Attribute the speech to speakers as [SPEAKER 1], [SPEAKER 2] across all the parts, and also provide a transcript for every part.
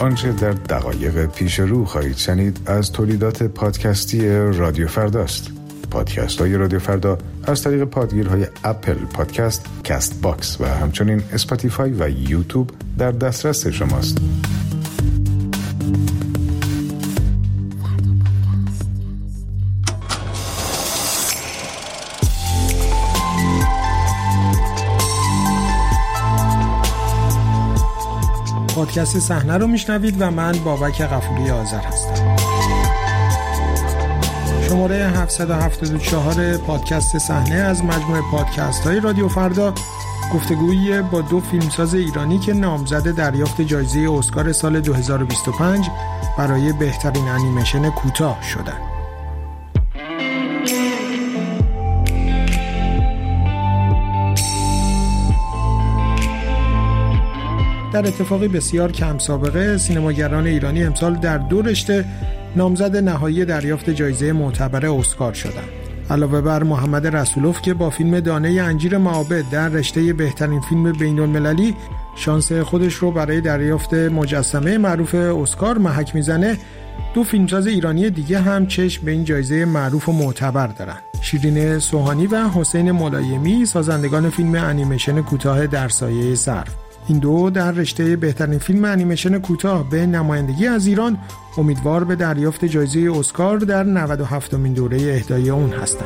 [SPEAKER 1] آنچه در دقایق پیش رو خواهید شنید از تولیدات پادکستی رادیو فرداست. پادکست های رادیو فردا از طریق پادگیرهای اپل پادکست، کست باکس و همچنین اسپاتیفای و یوتیوب در دسترس شماست.
[SPEAKER 2] پادکست صحنه رو میشنوید و من بابک غفوری آذر هستم. شماره 774 پادکست صحنه از مجموعه پادکست های رادیو فردا گفتگویی با دو فیلمساز ایرانی که نامزد دریافت جایزه اسکار سال 2025 برای بهترین انیمیشن کوتاه شدند. در اتفاقی بسیار کم سابقه سینماگران ایرانی امسال در دو رشته نامزد نهایی دریافت جایزه معتبر اسکار شدند. علاوه بر محمد رسولوف که با فیلم دانه انجیر معابد در رشته بهترین فیلم بین‌المللی شانس خودش رو برای دریافت مجسمه معروف اسکار محک میزنه، دو فیلمساز ایرانی دیگه هم چشم به این جایزه معروف و معتبر دارن. شیرین سوهانی و حسین ملایمی سازندگان فیلم انیمیشن کوتاه در سایه سرو. این دو در رشته بهترین فیلم انیمیشن کوتاه به نمایندگی از ایران امیدوار به دریافت جایزه اسکار در 97مین دوره اهدای اون هستند.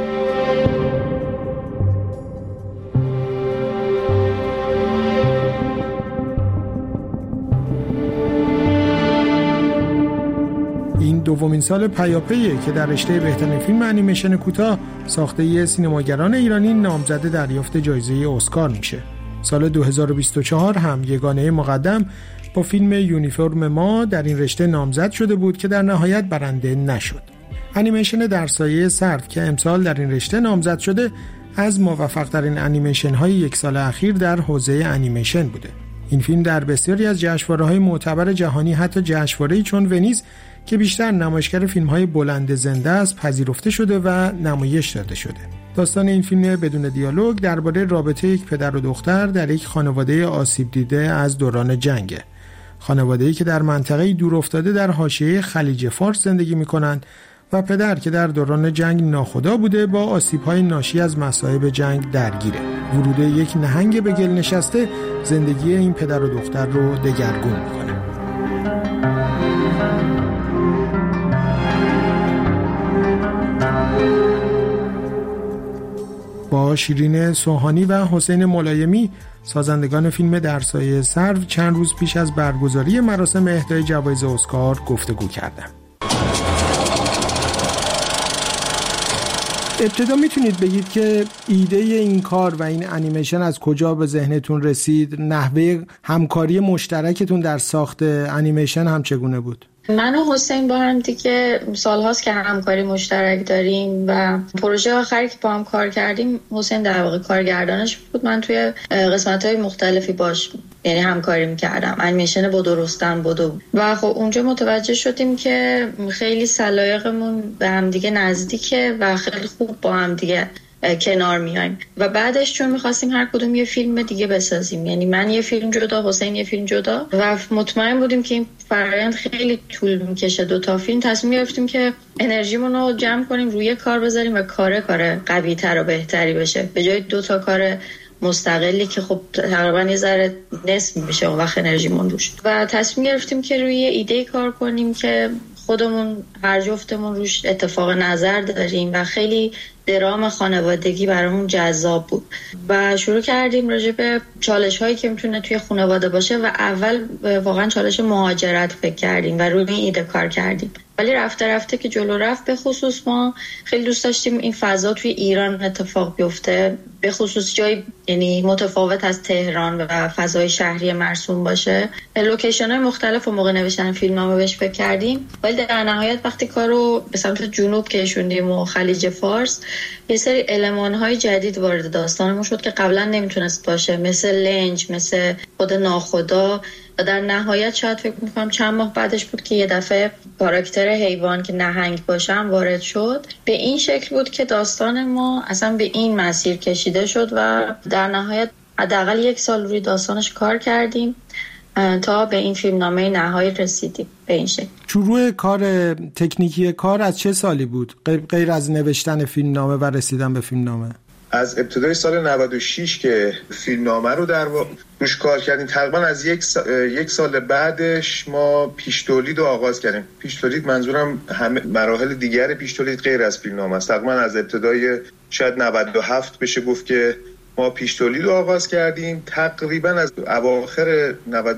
[SPEAKER 2] این دومین سال پیاپیه که در رشته بهترین فیلم انیمیشن کوتاه ساخته سینماگران ایرانی نامزد دریافت جایزه اسکار میشه. سال 2024 هم یگانه مقدم با فیلم یونیفرم ما در این رشته نامزد شده بود که در نهایت برنده نشد. انیمیشن در سایه سرو که امسال در این رشته نامزد شده از موفق‌ترین انیمیشن های یک سال اخیر در حوزه انیمیشن بوده. این فیلم در بسیاری از جشنواره‌های معتبر جهانی، حتی جشنواره‌ای چون ونیز که بیشتر نمایشگر فیلم‌های بلند زنده است، پذیرفته شده و نمایش داده شده. داستان این فیلم بدون دیالوگ درباره رابطه یک پدر و دختر در یک خانواده آسیب دیده از دوران جنگه. خانواده‌ای که در منطقه‌ای دور افتاده در حاشیه خلیج فارس زندگی می‌کنند و پدر که در دوران جنگ ناخدا بوده با آسیب‌های ناشی از مصائب جنگ درگیره. ورود یک نهنگ به گل نشسته زندگی این پدر و دختر رو دگرگون می‌کنه. با شیرین سوهانی و حسین ملایمی سازندگان فیلم در سایه سرو چند روز پیش از برگزاری مراسم اهدای جوایز اسکار گفتگو کردم. ابتدا میتونید بگید که ایده این کار و این انیمیشن از کجا به ذهنتون رسید؟ نحوه همکاری مشترکتون در ساخت انیمیشن هم چگونه بود؟
[SPEAKER 3] من و حسین با هم دیگه سالهاست که همکاری مشترک داریم و پروژه آخری که با هم کار کردیم حسین در واقع کارگردانش بود. من توی قسمت‌های مختلفی باش یعنی همکاری می‌کردم. انیمیشن بدو رستم بدو و خب اونجا متوجه شدیم که خیلی سلایقمون به هم دیگه نزدیکه و خیلی خوب با هم دیگه کنار میایم و بعدش چون می‌خواستیم هر کدوم یه فیلم دیگه بسازیم، یعنی من یه فیلم جدا، حسین یه فیلم جدا و مطمئن بودیم که این فرآیند خیلی طول می‌کشه. دو تا فیلم تصمیم گرفتیم که انرژیمون رو جمع کنیم روی کار بذاریم و کار قوی‌تر و بهتری بشه به جای دو تا کار مستقلی که خب تقریبا یه ذره نصف میشه اون وقت انرژیمون روش. و تصمیم گرفتیم که روی ایده کار کنیم که خودمون هر جفتمون روش اتفاق نظر داریم و خیلی درام خانوادگی برامون جذاب بود و شروع کردیم راجع به چالش هایی که میتونه توی خانواده باشه و اول واقعا چالش مهاجرت فکر کردیم و روی این ایده کار کردیم. ولی رفته رفته که جلو رفت، به خصوص ما خیلی دوست داشتیم این فضا توی ایران اتفاق بیفته، به خصوص جای یعنی متفاوت از تهران و فضای شهری مرسوم باشه. لوکیشن های مختلف و موقع نوشتن فیلمنامه بهش فکر کردیم، ولی در نهایت وقتی کارو به سمت جنوب کشوندیم و خلیج فارس، یه سری المان های جدید وارد داستانمون شد که قبلا نمیتونست باشه، مثل لنج، مثل خود ناخدا. و در نهایت شاید فکر میکنم چند ماه بعدش بود که یه دفعه کاراکتر حیوان که نهنگ باشم وارد شد. به این شکل بود که داستان ما اصلا به این مسیر کشیده شد و در نهایت حداقل 1 سال روی داستانش کار کردیم تا به این فیلمنامه نهایی رسیدیم به این شکل.
[SPEAKER 2] شروع کار تکنیکی کار از چه سالی بود غیر از نوشتن فیلمنامه و رسیدن به فیلمنامه؟
[SPEAKER 4] از ابتدای سال 96 که فیلمنامه رو در روش کار کردیم، تقریبا از یک سال بعدش ما پیش تولید رو آغاز کردیم. پیش تولید منظورم همه مراحل دیگر پیش تولید غیر از فیلمنامه است. تقریبا از ابتدای شاید 97 بشه گفت که ما پیش تولید رو آغاز کردیم. تقریبا از اواخر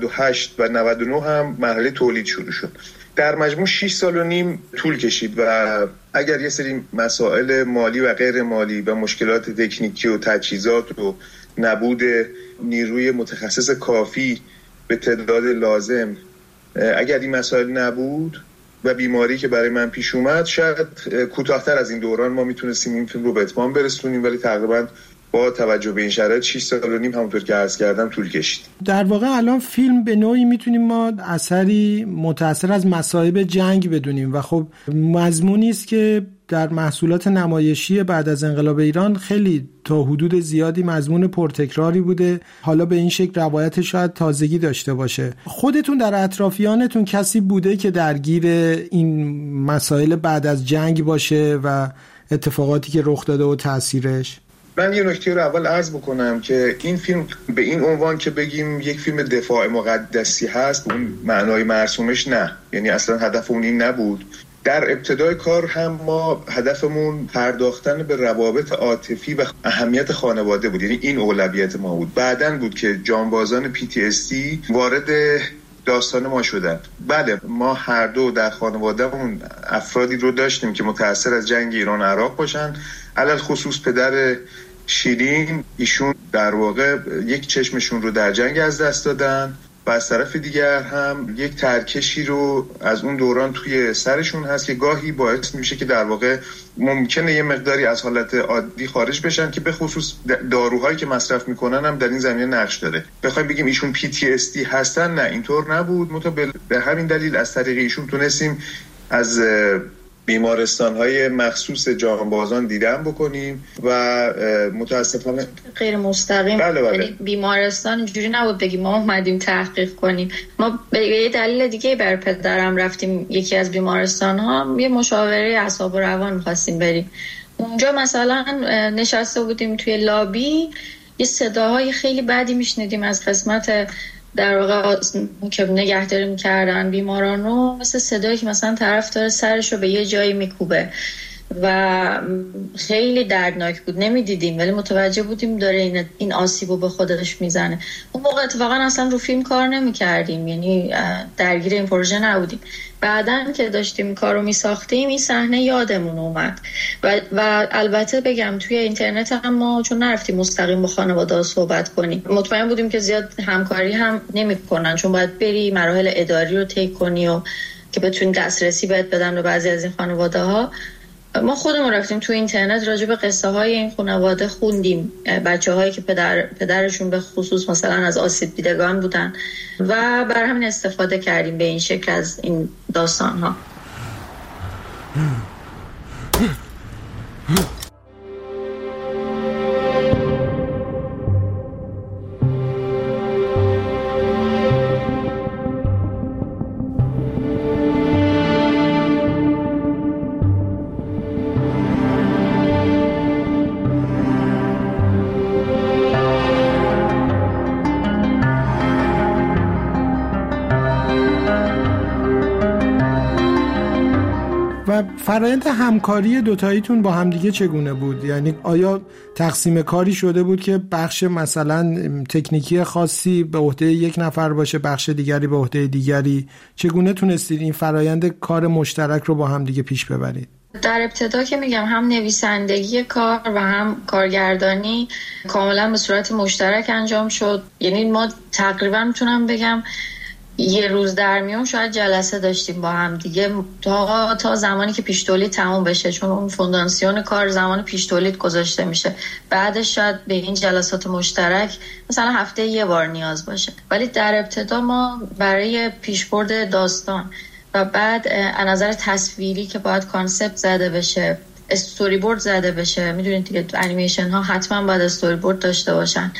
[SPEAKER 4] 98 و 99 هم مرحله تولید شروع شد. در مجموع 6 سال و نیم طول کشید و اگر یه سری مسائل مالی و غیر مالی و مشکلات تکنیکی و تجهیزات و نبود نیروی متخصص کافی به تعداد لازم، اگر این مسائل نبود و بیماری که برای من پیش اومد، شاید کوتاه‌تر از این دوران ما میتونستیم این فیلم رو به اتمام برسونیم، ولی تقریبا با توجه به این شرایط 6 سال و نیم همونطور که عرض کردم طول کشید.
[SPEAKER 2] در واقع الان فیلم به نوعی میتونیم ما اثری متأثر از مصائب جنگ بدونیم و خب مضمونی است که در محصولات نمایشی بعد از انقلاب ایران خیلی تا حدود زیادی مضمون پرتکراری بوده. حالا به این شکل روایت شاید تازگی داشته باشه. خودتون در اطرافیانتون کسی بوده که درگیر این مسائل بعد از جنگ باشه و اتفاقاتی که رخ داده و تأثیرش؟
[SPEAKER 4] من یه نکته رو اول عرض بکنم که این فیلم به این عنوان که بگیم یک فیلم دفاع مقدسی هست، اون معنای مرسومش نه، یعنی اصلا هدف اون این نبود. در ابتدای کار هم ما هدفمون پرداختن به روابط عاطفی و اهمیت خانواده بود، یعنی این اولویت ما بود. بعدن بود که جانبازان PTSD وارد داستان ما شدن. بله، ما هر دو در خانوادهمون افرادی رو داشتیم که متأثر از جنگ ایران عراق باشن. علل خصوص پدر شیرین، ایشون در واقع یک چشمشون رو در جنگ از دست دادن و از طرف دیگر هم یک ترکشی رو از اون دوران توی سرشون هست که گاهی باعث میشه که در واقع ممکنه یه مقداری از حالت عادی خارج بشن، که به خصوص داروهایی که مصرف میکنن هم در این زمینه نقش داره. بخوایم بگیم ایشون PTSD هستن، نه اینطور نبود. مطابق به همین دلیل از طریق ایشون تونستیم از بیمارستان‌های مخصوص جانبازان دیدن بکنیم و متاسفانه
[SPEAKER 3] غیر مستقیم.
[SPEAKER 4] بله.
[SPEAKER 3] بیمارستان اینجوری نبود بگیم ما اومدیم تحقیق کنیم. ما به یه دلیل دیگه بر پدرم رفتیم یکی از بیمارستان‌ها، یه مشاوره اعصاب و روان می‌خواستیم بریم. اونجا مثلا نشسته بودیم توی لابی، یه صداهای خیلی بدی میشنیدیم از قسمت در واقع که نگهداری میکردن بیماران رو، مثل صدایی که مثلا طرف داره سرش رو به یه جایی میکوبه و خیلی دردناک بود. نمیدیدیم ولی متوجه بودیم داره این آسیبو به خودش میزنه. اون موقع اتفاقا اصلا رو فیلم کار نمیکردیم، یعنی درگیر این پروژه نبودیم. بعدن که داشتیم کارو میساختیم این صحنه یادمون اومد و البته بگم توی اینترنت هم ما چون نرفتیم مستقیم با خانواده صحبت کنیم، مطمئن بودیم که زیاد همکاری هم نمیکنن، چون باید بری مراحل اداری رو طی کنی و که بتونی دسترسی بهت بدن به بعضی از این خانواده ها. ما خودمون رفتیم تو اینترنت راجع به قصه های این خانواده خوندیم، بچه هایی که پدرشون به خصوص مثلا از آسیب دیدگان بودن و بر همین استفاده کردیم به این شکل از این داستان ها.
[SPEAKER 2] فرآیند همکاری دوتاییتون با همدیگه چگونه بود؟ یعنی آیا تقسیم کاری شده بود که بخش مثلا تکنیکی خاصی به عهده یک نفر باشه، بخش دیگری به عهده دیگری؟ چگونه تونستید این فرآیند کار مشترک رو با همدیگه پیش ببرید؟
[SPEAKER 3] در ابتدا که میگم هم نویسندگی کار و هم کارگردانی کاملا به صورت مشترک انجام شد. یعنی ما تقریبا میتونم بگم یه روز در میون شاید جلسه داشتیم با هم دیگه تا زمانی که پیش تولید تموم بشه، چون اون فونداسیون کار زمان پیش تولید گذاشته میشه. بعدش شاید به این جلسات مشترک مثلا هفته یه بار نیاز باشه. ولی در ابتدا ما برای پیشبرد داستان و بعد از نظر تصویری که باید کانسپت زده بشه، استوری بورد زده بشه، میدونید دیگه انیمیشن ها حتما باید استوری بورد داشته باشن،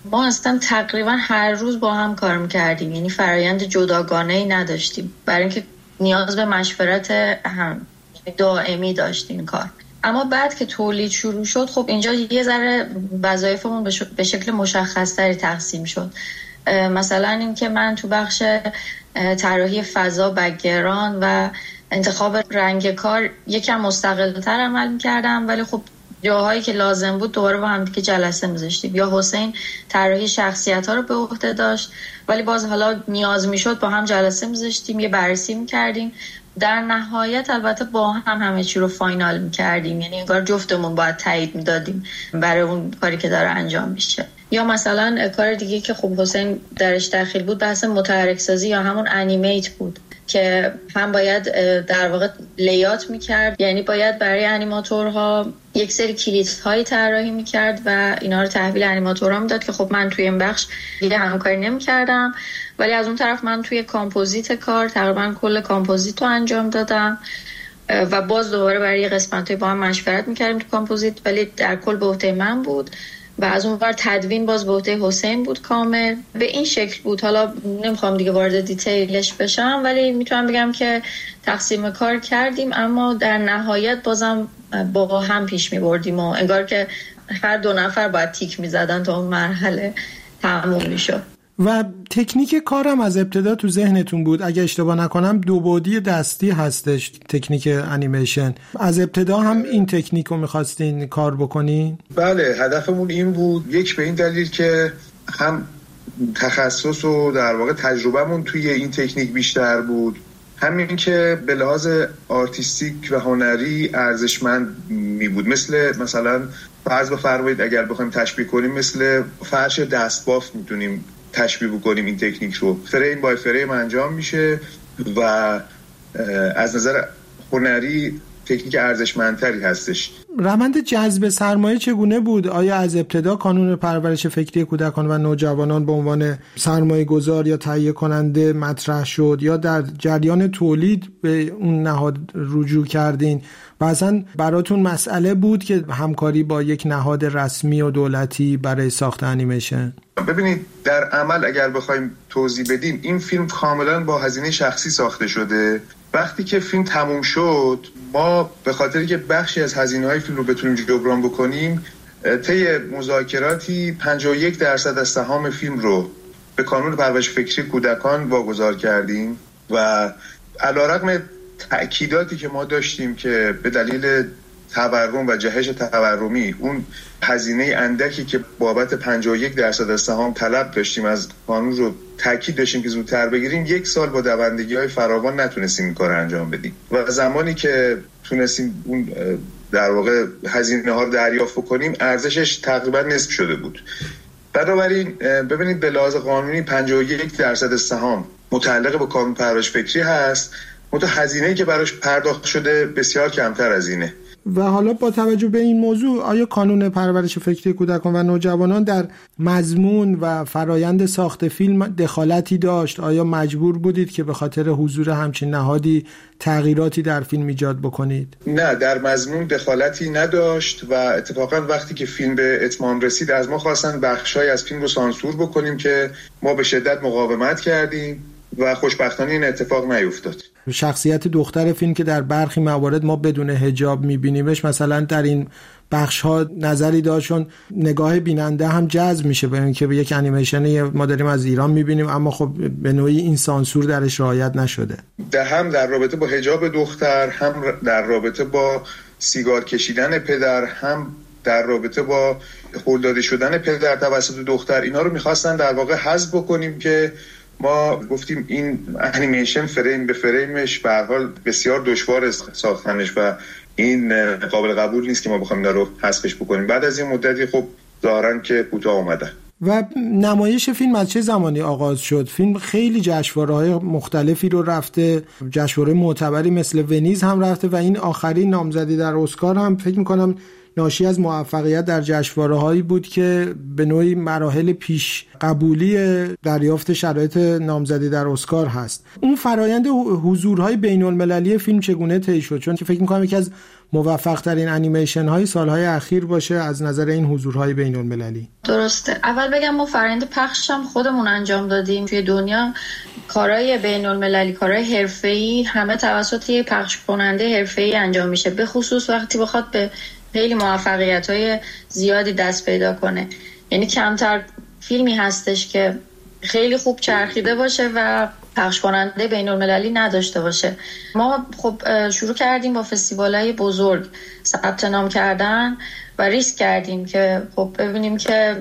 [SPEAKER 3] ما اصلا تقریبا هر روز با هم کار میکردیم، یعنی فرایند جداگانه‌ای نداشتیم برای اینکه نیاز به مشورت هم دائمی داشتیم کار. اما بعد که تولید شروع شد خب اینجا یه ذره وظایفمون به شکل مشخص‌تری تقسیم شد. مثلا اینکه من تو بخش طراحی فضا، بک‌گراند و انتخاب رنگ کار یکم مستقل‌تر عمل می‌کردم، ولی خب جاهایی که لازم بود دوباره با هم دیگه جلسه می‌ذاشتیم. یا حسین طراحی شخصیت‌ها رو به عهده داشت، ولی باز حالا نیاز می‌شد با هم جلسه می‌ذاشتیم، یه بررسی می‌کردیم. در نهایت البته با هم همه چی رو فاینال می‌کردیم، یعنی انگار جفتمون باید تایید می‌دادیم برای اون کاری که داره انجام میشه. یا مثلا کار دیگه که خب حسین درش دخیل بود بحث متحرک سازی یا همون انیمیت بود که هم باید در واقع لیات میکرد، یعنی باید برای انیماتورها یک سری کلیدهایی طراحی میکرد و اینا رو تحویل انیماتورها میداد که خب من توی این بخش دیگه همکاری نمیکردم، ولی از اون طرف من توی کامپوزیت کار تقریبا کل کامپوزیت رو انجام دادم و باز دوباره برای قسمت‌های با هم مشورت میکردیم تو کامپوزیت، ولی در کل به عهده من بود. و از اون ور تدوین باز به عهده حسین بود کامل. به این شکل بود. حالا نمیخوام دیگه وارد دیتیلش بشم، ولی میتونم بگم که تقسیم کار کردیم، اما در نهایت بازم با هم پیش میبردیم و انگار که هر دو نفر باید تیک میزدن تا اون مرحله تموم میشد.
[SPEAKER 2] و تکنیک کارم از ابتدا تو ذهنتون بود، اگه اشتباه نکنم 2 بعدی دستی هستش تکنیک انیمیشن. از ابتدا هم این تکنیک رو میخواستین کار بکنین؟
[SPEAKER 4] بله، هدفمون این بود. یک به این دلیل که هم تخصص و در واقع تجربهمون توی این تکنیک بیشتر بود، همین که به لحاظ آرتیستیک و هنری ارزشمند می بود. مثلا فرض بفرمایید اگر بخوایم تشبیه کنیم مثل فرش دستبافت میتونیم تشبیه بکنیم این تکنیک رو. فریم بای فریم انجام میشه و از نظر هنری تکنیک ارزشمندتری هستش.
[SPEAKER 2] روند جذب سرمایه چگونه بود؟ آیا از ابتدا کانون پرورش فکری کودکان و نوجوانان به عنوان سرمایه گذار یا تهیه کننده مطرح شد، یا در جریان تولید به اون نهاد رجوع کردین و اصلا براتون مسئله بود که همکاری با یک نهاد رسمی و دولتی برای ساخت انیمیشن؟
[SPEAKER 4] ببینید، در عمل اگر بخوایم توضیح بدیم، این فیلم کاملا با هزینه شخصی ساخته شده. وقتی که فیلم تموم شد، ما به خاطری که بخشی از هزینه‌های فیلم رو بتونیم جبران بکنیم، طی مذاکراتی 51% از سهام فیلم رو به کانون پرورش فکری کودکان واگذار کردیم و علیرغم تأکیداتی که ما داشتیم که به دلیل تورم و جهش تورمی اون هزینه اندکی که بابت 51% از سهام طلب داشتیم از قانون رو تاکید داشتیم که زودتر بگیریم، 1 سال با دوندگی‌های فراوان نتونستیم این کار انجام بدیم و زمانی که تونستیم اون در واقع هزینه ها رو دریافت کنیم ارزشش تقریبا نصف شده بود. بنابراین ببینید به لحاظ قانونی 51% سهام متعلق به کانون پرورش فکری هست، هزینه‌ای که براش پرداخت شده بسیار کمتر از اینه.
[SPEAKER 2] و حالا با توجه به این موضوع، آیا کانون پرورش فکری کودکان و نوجوانان در مضمون و فرایند ساخت فیلم دخالتی داشت؟ آیا مجبور بودید که به خاطر حضور همچین نهادی تغییراتی در فیلم ایجاد بکنید؟
[SPEAKER 4] نه، در مضمون دخالتی نداشت و اتفاقا وقتی که فیلم به اتمام رسید از ما خواستن بخشای از فیلم رو سانسور بکنیم که ما به شدت مقاومت کردیم و خوشبختانه این اتفاق نیفتاد.
[SPEAKER 2] شخصیت دختر فیلم که در برخی موارد ما بدون حجاب میبینیمش، مثلا در این بخش ها نظری داشتون نگاه بیننده هم جذب میشه به اینکه به یک انیمیشن ما داریم از ایران میبینیم، اما خب به نوعی این سانسور درش رعایت نشده.
[SPEAKER 4] هم در رابطه با حجاب دختر، هم در رابطه با سیگار کشیدن پدر، هم در رابطه با هولداده شدن پدر توسط دختر، اینا رو میخواستن در واقع حذف بکنیم که ما گفتیم این انیمیشن فریم به فریمش به هر حال بسیار دشوار ساختنش و این قابل قبول نیست که ما بخوایم اینا رو حذفش بکنیم. بعد از این مدتی خب ظاهرا که کوتاه اومده.
[SPEAKER 2] و نمایش فیلم از چه زمانی آغاز شد؟ فیلم خیلی جشنواره‌های مختلفی رو رفته، جشنواره معتبری مثل ونیز هم رفته و این آخرین نامزدی در اسکار هم فکر می‌کنم ناشی از موفقیت در جشنواره‌هایی بود که به نوعی مراحل پیش قبولی دریافت شرایط نامزدی در اسکار هست. اون فرایند حضورهای بین‌المللی فیلم چگونه طی شد؟ چون که فکر می‌کنم یکی از موفق ترین انیمیشن های سالهای اخیر باشه از نظر این حضورهای بین المللی.
[SPEAKER 3] درسته. اول بگم ما فرآیند پخش هم خودمون انجام دادیم. توی دنیا کارهای بین المللی، کارهای حرفه‌ای همه توسط یک پخش کننده حرفه‌ای انجام میشه، به خصوص وقتی بخواد به خیلی موفقیت‌های زیادی دست پیدا کنه. یعنی کمتر فیلمی هستش که خیلی خوب چرخیده باشه و پخش کننده بین المللی نداشته باشه. ما خب شروع کردیم با فستیوال‌های بزرگ ثبت نام کردن و ریسک کردیم که خب ببینیم که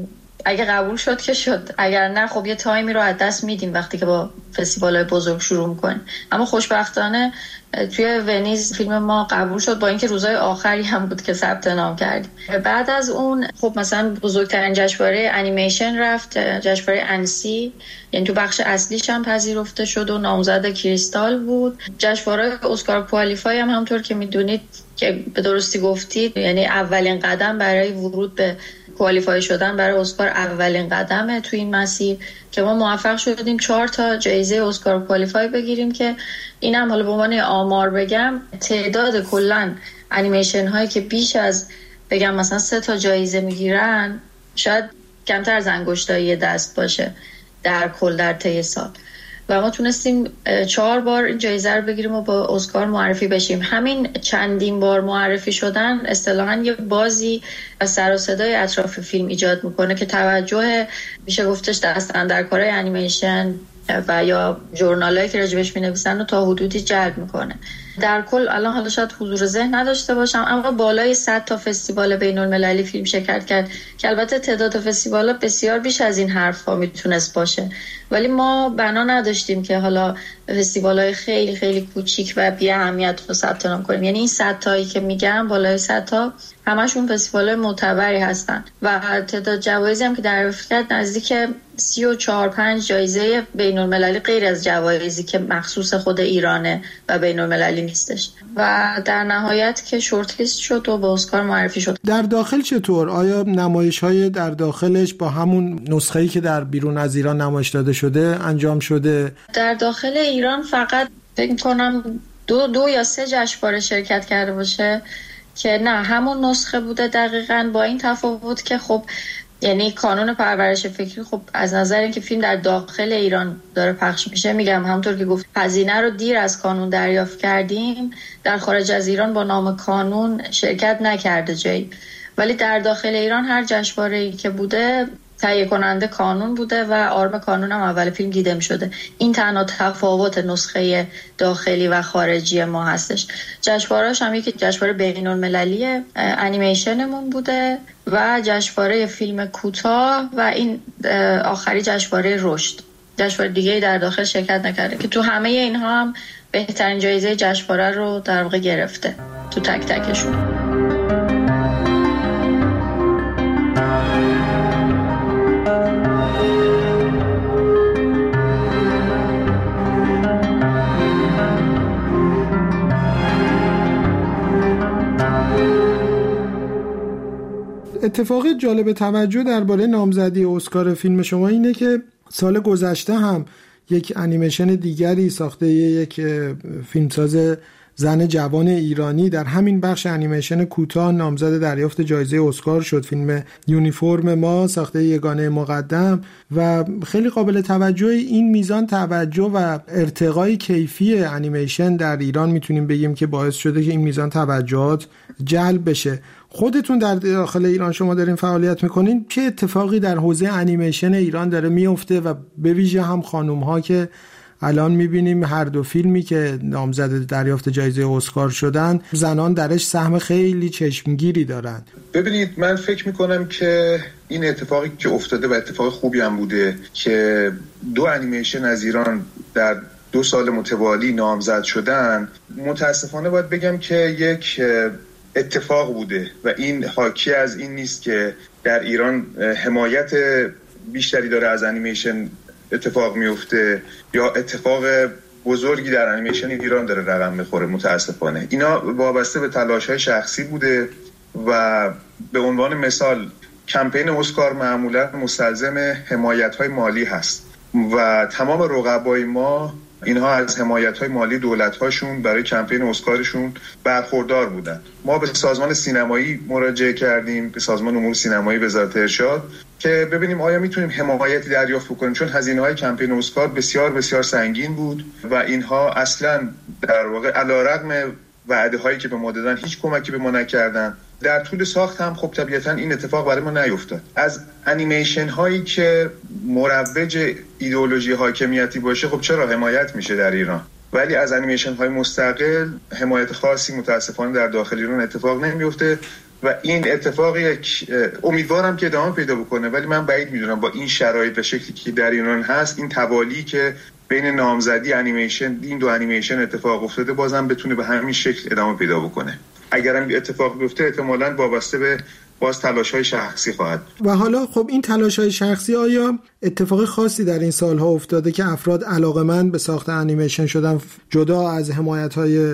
[SPEAKER 3] اگه قبول شد که شد، اگر نه خب یه تایمی رو از دست میدیم وقتی که با فستیوال‌های بزرگ شروع می‌کنیم. اما خوشبختانه توی ونیز فیلم ما قبول شد، با اینکه روزهای آخری هم بود که ثبت نام کردیم. بعد از اون خب مثلا بزرگترین جشنواره انیمیشن رفت، جشنواره انسی، یعنی تو بخش اصلیش هم پذیرفته شد و نامزد کریستال بود. جشنواره اسکار کوالیفای هم همونطور که میدونید که به درستی گفتید، یعنی اولین قدم برای ورود به کوالیفای شدن برای اسکار، اولین قدمه تو این مسیر که ما موفق شدیم 4 تا جایزه اسکار کوالیفای بگیریم که اینم حالا به عنوان آمار بگم، تعداد کلا انیمیشن هایی که بیش از بگم مثلا 3 تا جایزه میگیرن شاید کمتر از انگشتای دست باشه در کل در طی سال، و ما تونستیم 4 بار این جایزه رو بگیریم و با اسکار معرفی بشیم. همین چندین بار معرفی شدن اصطلاحاً یه بازی و سر و صدای اطراف فیلم ایجاد میکنه که توجه میشه گفتش دست اندرکارای انیمیشن و یا ژورنالایی که راجبش مینویسن رو تا حدودی جلب میکنه. در کل الان حالا شاید حضور ذهن نداشته باشم، اما بالای 100 تا فستیوال بین المللی فیلم شرکت کرد که البته تعداد فستیوالا بسیار بیش از این حرفا میتونست باشه، ولی ما بنا نداشتیم که حالا فستیوالای خیلی خیلی کوچیک و بی اهمیت رو ثبت نام کنیم. یعنی این 100 تایی که میگم، بالای 100 تا، همشون فستیوالای معتبری هستن و تعداد جوایزی هم که دریافت کرد نزدیک 34-35 جایزه بین المللی غیر از جوایزی که مخصوص خود ایرانه و بین المللی نیستش، و در نهایت که شورت لیست شد و به اسکار معرفی شد.
[SPEAKER 2] در داخل چطور؟ آیا نمایش‌های در داخلش با همون نسخه‌ای که در بیرون از ایران نمایش داده شده انجام شده؟
[SPEAKER 3] در داخل ایران فقط فکر کنم 2 یا 3 جشنواره شرکت کرده باشه که نه همون نسخه بوده دقیقاً، با این تفاوت که خب یعنی کانون پرورش فکری خب از نظر اینکه فیلم در داخل ایران داره پخش میشه، میگم همونطور که گفت هزینه رو دیر از کانون دریافت کردیم، در خارج از ایران با نام کانون شرکت نکرده جایی، ولی در داخل ایران هر جشنواره‌ای که بوده تهیه کننده کانون بوده و آرم کانون هم اول فیلم دیده می شده. این تنها تفاوت نسخه داخلی و خارجی ما هستش. جشنواره‌اش هم یکی جشنواره بین المللی انیمیشنمون بوده و جشنواره فیلم کوتاه و این آخری جشنواره رشد. جشنواره دیگه در داخل شرکت نکرده که تو همه اینها هم بهترین جایزه جشنواره رو در واقع گرفته تو تک تکشون.
[SPEAKER 2] اتفاق جالب توجه درباره نامزدی اسکار فیلم شما اینه که سال گذشته هم یک انیمیشن دیگری ساخته یک فیلمساز زن جوان ایرانی در همین بخش انیمیشن کوتاه نامزد دریافت جایزه اسکار شد. فیلم یونیفرم ما ساخته یگانه مقدم و خیلی قابل توجه این میزان توجه و ارتقای کیفی انیمیشن در ایران میتونیم بگیم که باعث شده که این میزان توجهات جلب بشه. خودتون در داخل ایران شما دارین فعالیت میکنین، چه اتفاقی در حوزه انیمیشن ایران داره میفته و به ویژه هم خانوم ها که الان میبینیم هر 2 فیلمی که نامزد دریافت جایزه اسکار شدن زنان درش سهم خیلی چشمگیری دارن؟
[SPEAKER 4] ببینید من فکر میکنم که این اتفاقی که افتاده و اتفاق خوبی هم بوده که 2 انیمیشن از ایران در 2 سال متوالی نامزد شدن. متاسفانه باید بگم که یک اتفاق بوده و این حاکی از این نیست که در ایران حمایت بیشتری داره از انیمیشن اتفاق میفته یا اتفاق بزرگی در انیمیشن ایران داره رقم میخوره. متاسفانه اینا وابسته به تلاش‌های شخصی بوده و به عنوان مثال کمپین اسکار معمولا مستلزم حمایت‌های مالی هست و تمام رقبای ما اینها از حمایت‌های مالی دولت‌هاشون برای کمپین اسکارشون برخوردار بودن. ما به سازمان سینمایی مراجعه کردیم، به سازمان امور سینمایی وزارت ارشاد، که ببینیم آیا میتونیم حمایتی دریافت بکنیم، چون هزینه‌های کمپین اسکار بسیار بسیار سنگین بود و اینها اصلاً در واقع علیرغم وعده‌هایی که به ما دادن هیچ کمکی به ما نکردن. در طول ساخت هم خب طبیعتاً این اتفاق برای ما نیفتاد. از انیمیشن هایی که مروج ایدئولوژی حاکمیتی باشه خب چرا حمایت میشه در ایران، ولی از انیمیشن های مستقل حمایت خاصی متاسفانه در داخل ایران اتفاق نمیفته و این اتفاق امیدوارم که ادامه پیدا بکنه، ولی من بعید میدونم با این شرایط و شکلی که در ایران هست این توالی که بین نامزدی انیمیشن این دو انیمیشن اتفاق افتاده بازم بتونه به همین شکل ادامه پیدا بکنه. اگرم اتفاق بیفته احتمالاً وابسته به باز تلاش‌های شخصی خواهد.
[SPEAKER 2] و حالا خب این تلاش‌های شخصی آیا اتفاق خاصی در این سالها افتاده که افراد علاقه‌مند به ساخت انیمیشن شدن جدا از حمایت‌های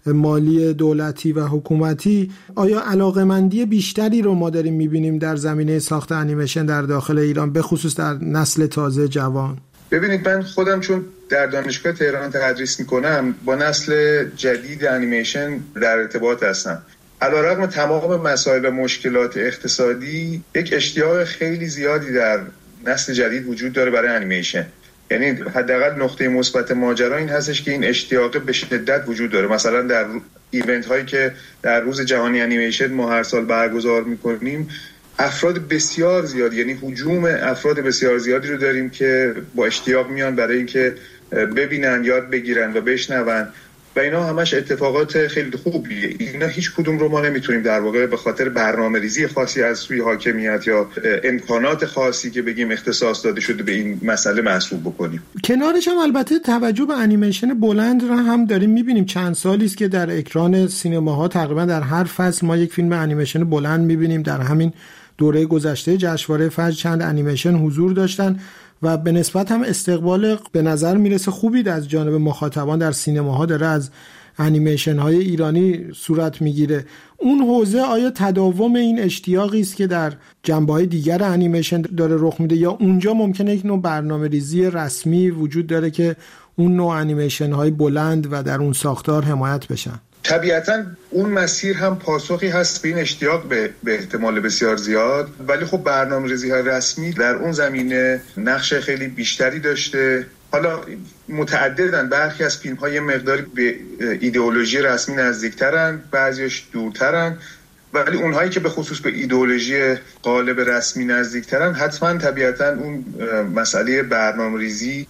[SPEAKER 2] مالی دولتی و حکومتی؟ آیا علاقه‌مندی بیشتری رو ما داریم می‌بینیم در زمینه ساخت انیمیشن در داخل ایران، به خصوص در نسل تازه جوان؟
[SPEAKER 4] ببینید من خودم چون در دانشگاه تهران تدریس میکنم با نسل جدید انیمیشن در ارتباط هستم. علیرغم تمام مسائل و مشکلات اقتصادی یک اشتیاق خیلی زیادی در نسل جدید وجود داره برای انیمیشن. یعنی حداقل نقطه مثبت ماجرا این هستش که این اشتیاق به شدت وجود داره. مثلا در ایونت هایی که در روز جهانی انیمیشن ما هر سال برگزار میکنیم افراد بسیار زیاد، یعنی هجوم افراد بسیار زیادی رو داریم که با اشتیاق میان برای اینکه ببینن، یاد بگیرن و بشنون و اینا همش اتفاقات خیلی خوبیه. اینا هیچ کدوم رو ما نمیتونیم در واقع به خاطر برنامه‌ریزی خاصی از سوی حاکمیت یا امکانات خاصی که بگیم اختصاص داده شده به این مسئله محسوب بکنیم.
[SPEAKER 2] کنارش هم البته توجه به انیمیشن بلند را هم داریم میبینیم. چند سالی است که در اکران سینماها تقریبا در هر فصل ما یک فیلم انیمیشن بلند میبینیم. در همین دوره گذشته جشنواره فجر چند انیمیشن حضور داشتن و به نسبت هم استقبال به نظر میرسه خوبی از جانب مخاطبان در سینماها داره از انیمیشن های ایرانی صورت میگیره. اون حوزه آیا تداوم این اشتیاقی است که در جنبه‌های دیگر انیمیشن داره رخ میده یا اونجا ممکنه یک نوع برنامه‌ریزی رسمی وجود داره که اون نوع انیمیشن های بلند و در اون ساختار حمایت بشن؟
[SPEAKER 4] طبیعتاً اون مسیر هم پاسخی هست به این اشتیاق به احتمال بسیار زیاد، ولی خب برنامه‌ریزی‌های رسمی در اون زمینه نقش خیلی بیشتری داشته. حالا متعددن، برخی از فیلم‌ها یه مقداری به ایدئولوژی رسمی نزدیکترن، بعضیش دورترن، ولی اونهایی که به خصوص به ایدئولوژی قالب رسمی نزدیکترن حتما طبیعتاً اون مسئله برنامه‌ریزی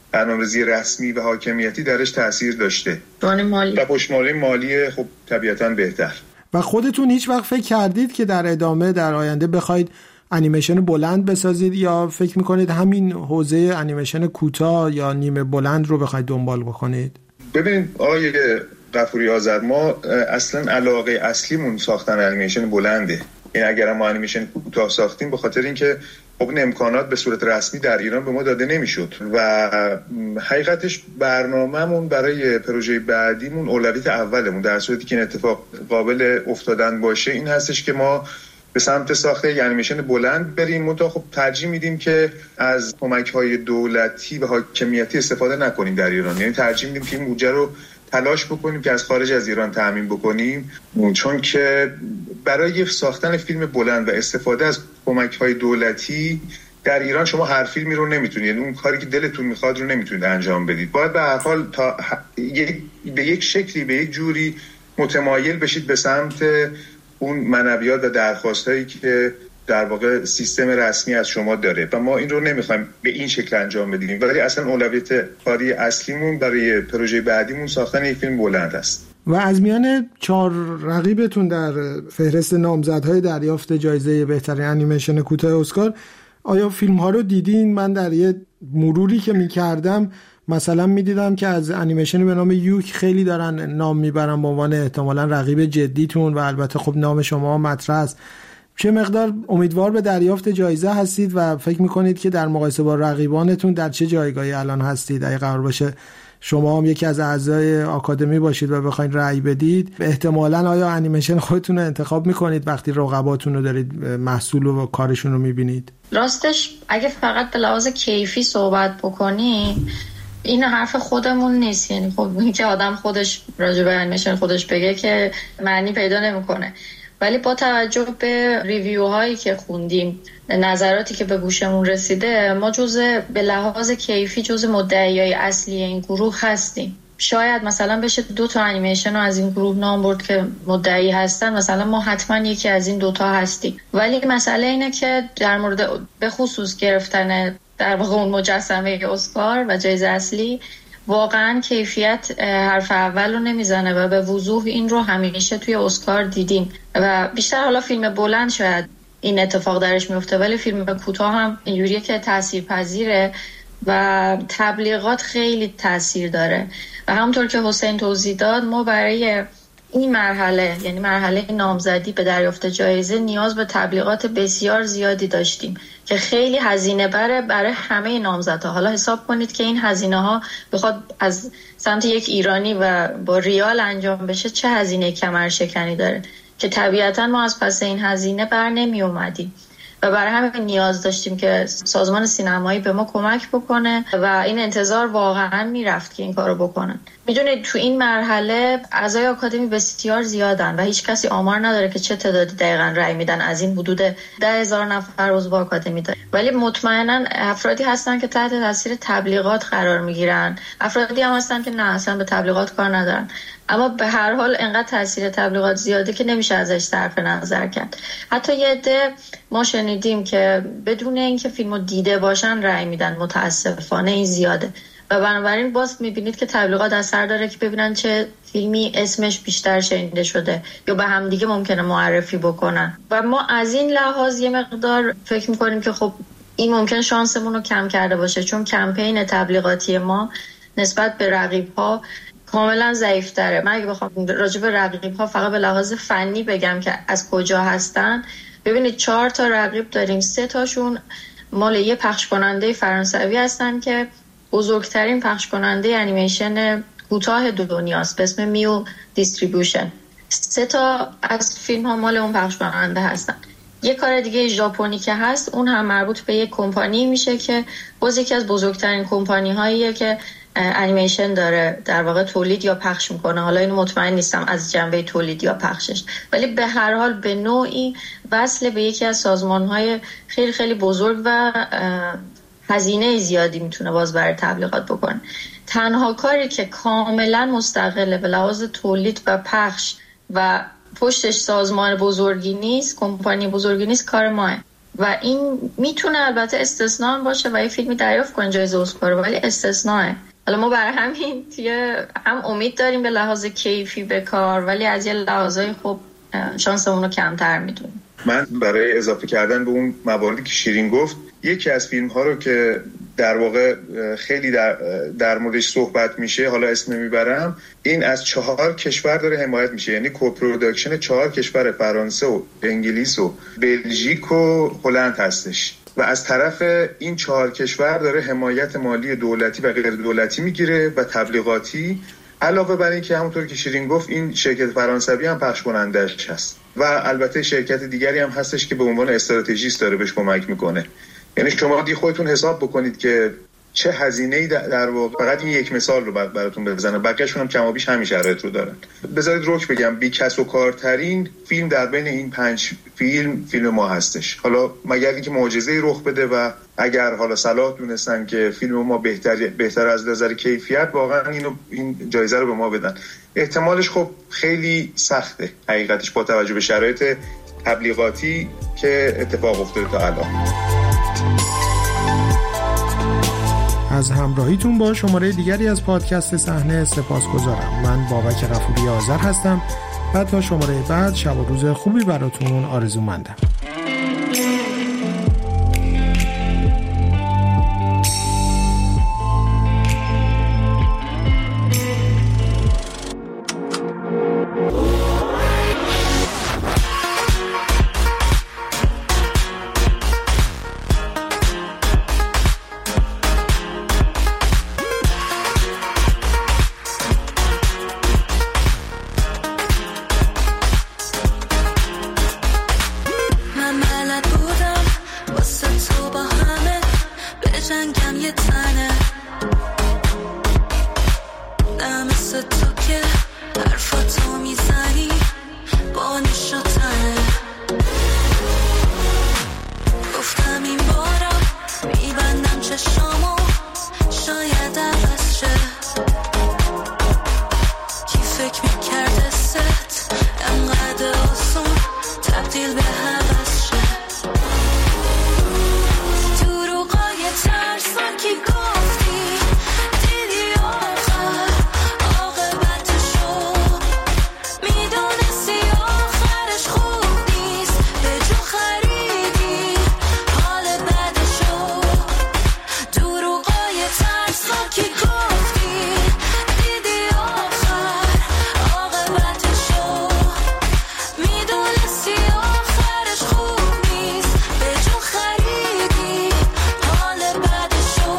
[SPEAKER 4] رسمی و حاکمیتی درش تأثیر داشته. و پشتوانه مالی خب طبیعتاً بهتر.
[SPEAKER 2] و خودتون هیچ وقت فکر کردید که در ادامه در آینده بخواید انیمیشن بلند بسازید یا فکر میکنید همین حوزه انیمیشن کوتاه یا نیمه بلند رو بخواید دنبال بکنید؟
[SPEAKER 4] ببینید آقای غفوری آذر، ما اصلا علاقه اصلیمون ساختن انیمیشن بلنده. این اگر ما انیمیشن کوتاه ساختیم به خاطر اینکه خب این امکانات به صورت رسمی در ایران به ما داده نمیشد و حقیقتش برنامه‌مون برای پروژه بعدیمون اولویت اولمون در صورتی که این اتفاق قابل افتادن باشه این هستش که ما به سمت ساخت انیمیشن بلند بریم. منتها خب ترجیح میدیم که از کمک‌های دولتی و حاکمیتی استفاده نکنیم در ایران. یعنی ترجیح میدیم که این بودجه رو تلاش بکنیم که از خارج از ایران تامین بکنیم، چون که برای ساختن فیلم بلند و استفاده از کمک‌های دولتی در ایران شما هر فیلمی رو نمیتونید، یعنی اون کاری که دلتون میخواد رو نمیتونید انجام بدید. باید به هر حال به یک شکلی به یک جوری متمایل بشید به سمت اون منابعات و درخواستایی که در واقع سیستم رسمی از شما داره و ما این رو نمیخوایم به این شکل انجام بدیم، ولی اصلا اولویت کاری اصلیمون برای پروژه بعدیمون ساختن یک فیلم بلند است.
[SPEAKER 2] و از میان 4 رقیبتون در فهرست نامزدهای دریافت جایزه بهترین انیمیشن کوتاه اسکار آیا فیلم ها رو دیدین؟ من در یه مروری که میکردم مثلا میدیدم که از انیمیشن به نام یوک خیلی دارن نام میبرن به عنوان احتمالاً رقیب جدیتون و البته خب نام شما مطرح است. چه مقدار امیدوار به دریافت جایزه هستید و فکر میکنید که در مقایسه با رقیبانتون در چه جایگاهی الان هستید؟ اگه قرار باشه شما هم یکی از اعضای آکادمی باشید و بخواید رأی بدید، احتمالاً آیا انیمیشن خودتون رو انتخاب میکنید وقتی رقباتون رو دارید محصول و کارشون رو میبینید؟
[SPEAKER 3] راستش اگه فقط به لحاظ کیفی صحبت بکنی این حرف خودمون نیست، یعنی خب این که آدم خودش راجع به انیمیشن خودش بگه که معنی پیدا نمیکنه، ولی با توجه به ریویو هایی که خوندیم، نظراتی که به گوشمون رسیده، ما به لحاظ کیفی جزء مدعیای اصلی این گروه هستیم. شاید مثلا بشه 2 تا انیمیشن رو از این گروه نام برد که مدعی هستن، مثلا ما حتما یکی از این 2 تا هستیم. ولی مسئله اینه که در مورد به خصوص گرفتن در واقع اون مجسمه اسکار و جایزه اصلی، واقعا کیفیت حرف اول رو نمیزنه و به وضوح این رو همیشه توی اسکار دیدیم و بیشتر حالا فیلم بلند شاید این اتفاق درش میفته، ولی فیلم کوتاه هم اینجوریه که تاثیرپذیره و تبلیغات خیلی تاثیر داره. و همونطور که حسین توضیح داد، ما برای این مرحله، یعنی مرحله نامزدی به دریافت جایزه، نیاز به تبلیغات بسیار زیادی داشتیم که خیلی هزینه بره برای همه نامزدها. حالا حساب کنید که این هزینه ها بخواد از سمت یک ایرانی و با ریال انجام بشه، چه هزینه کمرشکنی داره که طبیعتا ما از پس این هزینه بر نمی اومدیم و برای همین نیاز داشتیم که سازمان سینمایی به ما کمک بکنه و این انتظار واقعا میرفت که این کارو بکنن. میدونید تو این مرحله اعضای آکادمی بسیار زیادن و هیچ کسی آمار نداره که چه تعدادی دقیقاً رأی میدن. از این حدود 10,000 نفر عضو آکادمی داره، ولی مطمئنا افرادی هستن که تحت تاثیر تبلیغات قرار میگیرن، افرادی هم هستن که نه اصلا به تبلیغات کار ندارن، اما به هر حال انقدر تاثیر تبلیغات زیاده که نمیشه ازش صرف نظر کرد. حتی یه عده ما شنیدیم که بدون اینکه فیلمو دیده باشن رأی میدن. متاسفانه این زیاده و بنابراین باز میبینید که تبلیغات اثر داره که ببینن چه فیلمی اسمش بیشتر شنیده شده یا به هم دیگه ممکنه معرفی بکنن. و ما از این لحاظ یه مقدار فکر میکنیم که خب این ممکن شانسمون رو کم کرده باشه، چون کمپین تبلیغاتی ما نسبت به رقیب‌ها کاملا ضعیف‌تره. من اگه بخوام راجع به رقیب‌ها فقط به لحاظ فنی بگم که از کجا هستن، ببینید 4 تا رقیب داریم، 3 تاشون مال یه پخش کننده فرانسوی هستن که بزرگترین پخش کننده انیمیشن کوتاه دنیاست به اسم میو دیستریبیوشن. 3 تا از فیلم ها مال اون پخش کننده هستن. یه کار دیگه ژاپنی که هست، اون هم مربوط به یک کمپانی میشه که باز یکی از بزرگترین کمپانی هاییه که انیمیشن داره در واقع تولید یا پخش میکنه. حالا اینو مطمئن نیستم از جنبه تولید یا پخشش، ولی به هر حال به نوعی وصل به یکی از سازمان‌های خیلی خیلی بزرگ و هزینه زیادی میتونه باز برای تبلیغات بکنه. تنها کاری که کاملا مستقله به لحاظ تولید و پخش و پشتش سازمان بزرگی نیست، کمپانی بزرگی نیست، کار ماه و این میتونه البته استثناء باشه و یه فیلمی دریافت کنه جایزه اسکار، ولی استثناءه. حالا ما برای همین هم امید داریم به لحاظ کیفی به کار، ولی از یه لحاظای خب شانسمون رو کمتر میدونیم.
[SPEAKER 4] من برای اضافه کردن به اون مواردی که شیرین گفت، یکی از فیلم ها رو که در واقع خیلی در موردش صحبت میشه، حالا اسم میبرم، این از 4 کشور داره حمایت میشه، یعنی کوپروداکشن 4 کشور، فرانسه و انگلیس و بلژیک و هلند هستش و از طرف این 4 کشور داره حمایت مالی دولتی و غیر دولتی میگیره و تبلیغاتی. علاوه بر این که همونطور که شیرین گفت، این شرکت فرانسوی هم پخش کنندش هست و البته شرکت دیگری هم هستش که به عنوان استراتژیست داره بهش کمک میکنه. یعنی شما خودتون حساب بکنید که چه هزینه‌ای در واقع. فقط این یک مثال رو براتون بزنم، بقیه‌شون هم کم و بیش همین شرایط رو دارن. بذارید روک بگم، بی‌کس و کارترین فیلم در بین این 5 فیلم ما هستش. حالا مگر اینکه معجزه‌ای رخ بده و اگر حالا صلاح دونستن که فیلم ما بهتر از نظر کیفیت، واقعا این جایزه رو به ما بدن. احتمالش خب خیلی سخته حقیقتش با توجه به شرایط تبلیغاتی که اتفاق افتاده تا الان.
[SPEAKER 2] از همراهیتون با شماره دیگری از پادکست صحنه سپاسگزارم. من بابک غفوری آذر هستم و تا شماره بعد شب و روز خوبی براتون آرزومندم.
[SPEAKER 5] جنگم یه تنه شدن. گفتم این بارا میبندم چشامو شاید عوض شه. کی فکر میکرده ست انقدر آسون تبدیل به هوس شه. دروغای ترسناکی گفتی دیدی آخر عاقبتشو میدونستی آخرش خوب نیست به جو خریدی حال بدشو. دروغای ترسناکی گفتی دیدی آخر عاقبتشو میدونستی آخرش خوب نیست به جو خریدی حال بدشو.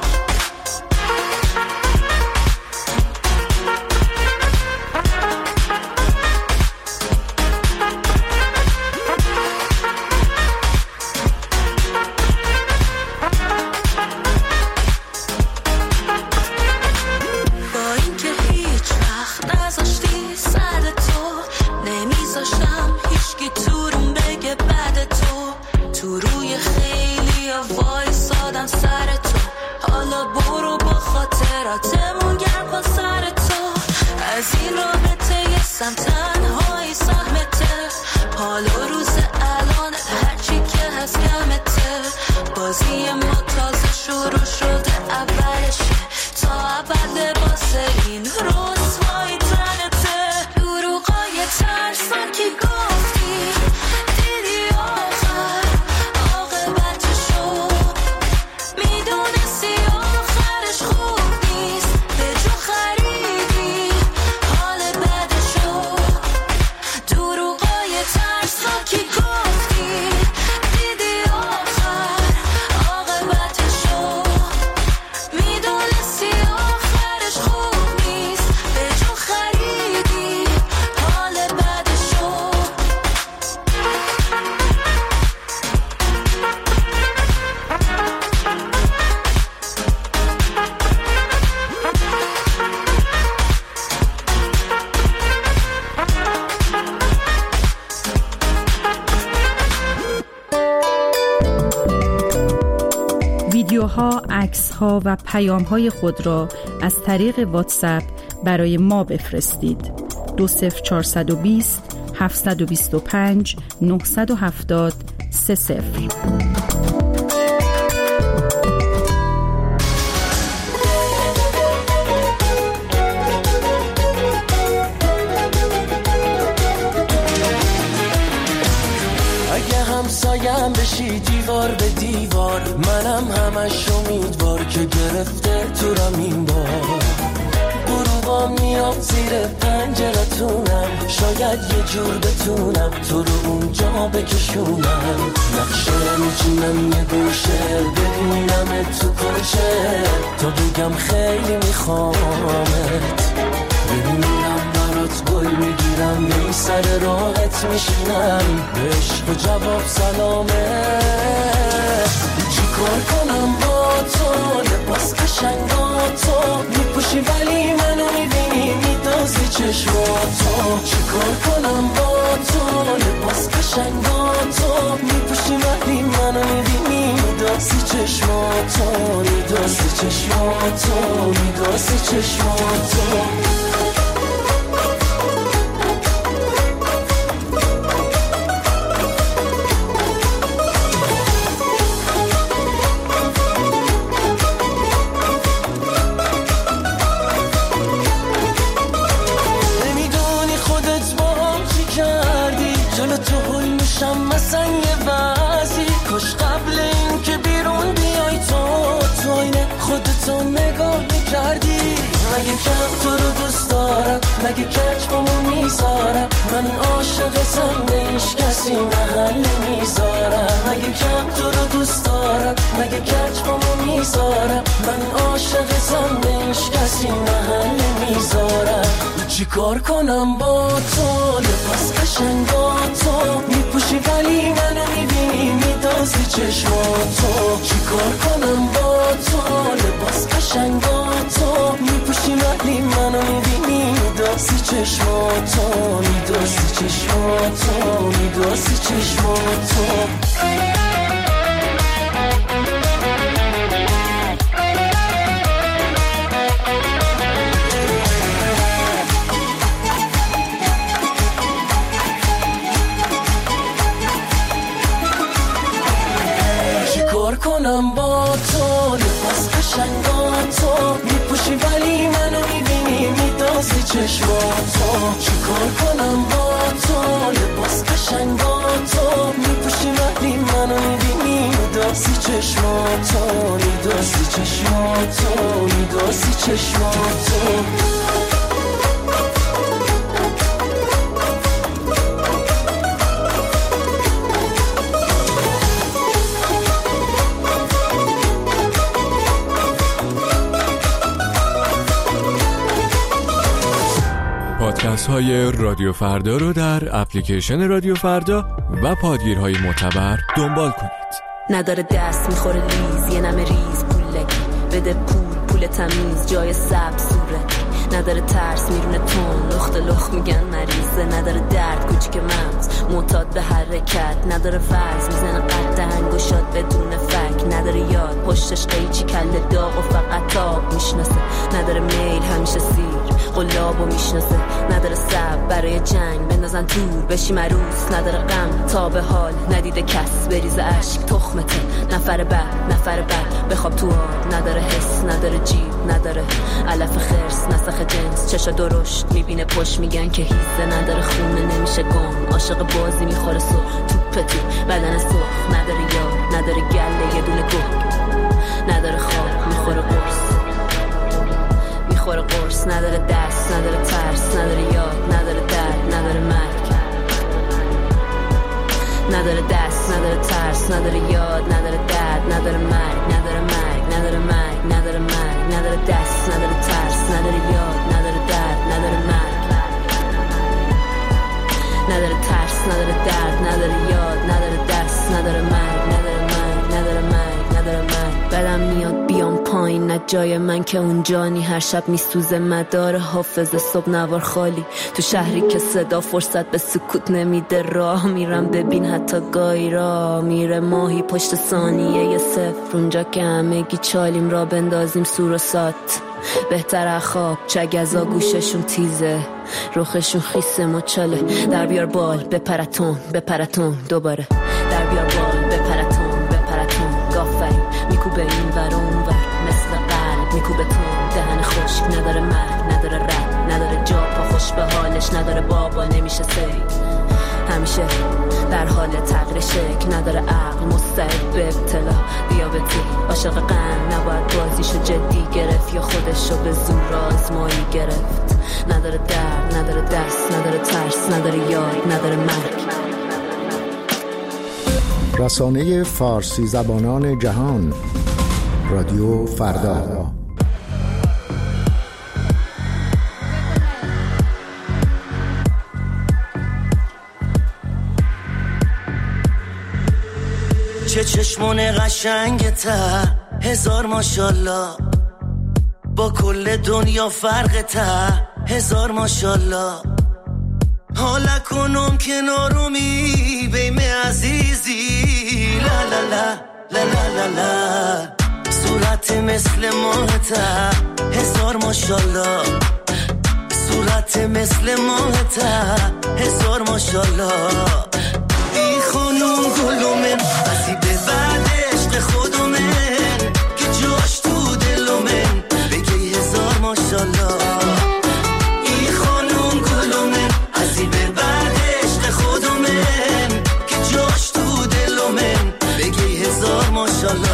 [SPEAKER 5] با اینکه هیچ وقت نذاشتی سر تو نمیذاشتم هیچکی تو روم بگه بعد تو روی خیلی وایسادم سر تو. حالا برو با خاطراتمون گرم کن سر تو. از این رابطه یه سم تنهایی سهمته. حال و روز الانت هرچی که هست کمته. بازی ما تازه شروع شده اولشه تا اول لباس این رسوایی تنته. دروغای ترسناکی گفتی دیدی آخر عاقبتشو میدونستی آخرش خوب نیست به جو خریدی حال بدشو. دروغای ترسناکی گفتی دیدی آخر عاقبتشو میدونستی آخرش خوب نیست به جو خریدی حال بدشو.
[SPEAKER 6] ویدیوها، عکس‌ها و پیام‌های خود را از طریق واتساپ برای ما بفرستید. 20420 725 970 30.
[SPEAKER 7] اگه همسایم بشی دیوار به دیوار، منم همش امیدوار که گرفته تو رم این بار. غروبا میام زیر پنجرتونم، شاید یه جور بتونم تو رو اونجا بکشونم. نقشه میچینم یه گوشه ببینم تو کلشه، تا بگم خیلی میخوامت. ببینم برات گل میگیرم می سر راحت میشینم، عشق و جواب سلامه. چی کار کنم با تو لباس قشنگاتو میپوشی ولی منو میبینی میدازی چشماتو. چی کار کنم با تو لباس قشنگاتو میپوشی ولی منو میبینی میدازی چشماتو. میدازی چشماتو میدازی چشماتو. مثلا یه وضعی کاش قبل این که بیرون بیای تو اینه خودتو نگاه میکردی. مگه کم تو رو دوست دارم، مگه کچ بامو میذارم، من عاشقتم به هیچ کسی محل نمیذارم. مگه کم تو رو دوست دارم، مگه کچ بامو میذارم، من عاشقتم به هیچ کسی محل نمیذارم. چی کار کنم با تو لباس قشنگاتو میپوشی ولی منو میبینی میدازی چشماتو. چی کار کنم با تو لباس قشنگاتو میپوشی ولی منو میبینی میدازی میدوسی چشماتو میدوسی چشماتو میدوسی چشماتو کنم با تو لباس قشنگاتو میپوشی ولی منو میبینی میدوزی چشماتو چیکار کنم با تو لباس قشنگاتو میپوشی ولی منو میبینی میدوزی چشماتو میدوزی چشماتو میدوزی چشماتو
[SPEAKER 8] پادکست های رادیو فردا رو در اپلیکیشن رادیو فردا و پادگیرهای معتبر دنبال کنید.
[SPEAKER 9] نداره دست میخوره لیز یه نمه ریز پولکی بده پول تمیز جای سبزوره نداره ترس میرونه تون لخت میگن مریضه نداره درد کوچیک مغز معتاد به حرکت نداره ورز میزنه قد هنگوشات بدون فک نداره یاد پشتش قیچی کله داغ و فقط تاب میشناسه نداره میل همیشه سیر قلابو میشناسه نداره سب برای جنگ بندازن تور بشی مروس نداره غم تا به حال ندیده کس بریز عشق تخمته نفر بعد بخواب تو آب نداره حس نداره جیب نداره علف خرس نسخ جنس چشا درشت میبینه پشت میگن که هیزه نداره خونه نمیشه گم عاشق بازی میخوره سر توپ تو بدن سرخ نداره یار نداره گله یه دونه گل نداره خواب میخوره قرص نداره دست نداره ترس نداره یاد نداره درد نداره مرگ نداره دست نداره ترس نداره یاد نداره درد نداره مرگ نداره دست نداره ترس نداره یاد نداره درد نداره مرگ نداره ترس نداره درد نداره یاد نداره دست نداره مرگ نداره مرگ بدم میاد بیام پایین نه جای من که اونجانی هر شب میسوزه مدار حافظه صبح نوار خالی تو شهری که صدا فرصت به سکوت نمیده راه میرم ببین حتی گاهی را میره ماهی پشت ثانیه یه صفر اونجا که همگی چالیم را بندازیم سور و سات بهتر خواب چگزا گوششون تیزه روخشون خیسه مچاله در بیار بال بپرتون دوباره در بیار بال بپرتون گافریم میکوبه این ور اون ور مثل قلب میکوبه تون دهن خشک نداره مرگ نداره رد نداره جا پا خوش به حالش نداره بابا نمیشه سید همیشه در حال تغییر شکل نداره عقل مستعد به ابتلا دیابتی عاشق غم نباید بازیشو جدی گرفت یا خودشو به زور آزمایی گرفت نداره درد نداره دست نداره ترس نداره یاد نداره مرگ
[SPEAKER 10] رسانه فارسی زبانان جهان رادیو فردا
[SPEAKER 7] چه چشمون قشنگته هزار ماشالله با کل دنیا فرقته هزار ماشالله حالا کنم کنارومی بیم عزیزی لا لا لا لا لا لا لا صورت مثل ماهته هزار ماشالله صورت مثل ماهته هزار ماشالله ای خانوم گلومن بسی به بعد عشق خودمن که جاش تو دلومن بگی هزار ماشالله ای خانوم گلومن بسی به بعد عشق خودمن که جاش تو دلومن بگی هزار ماشالله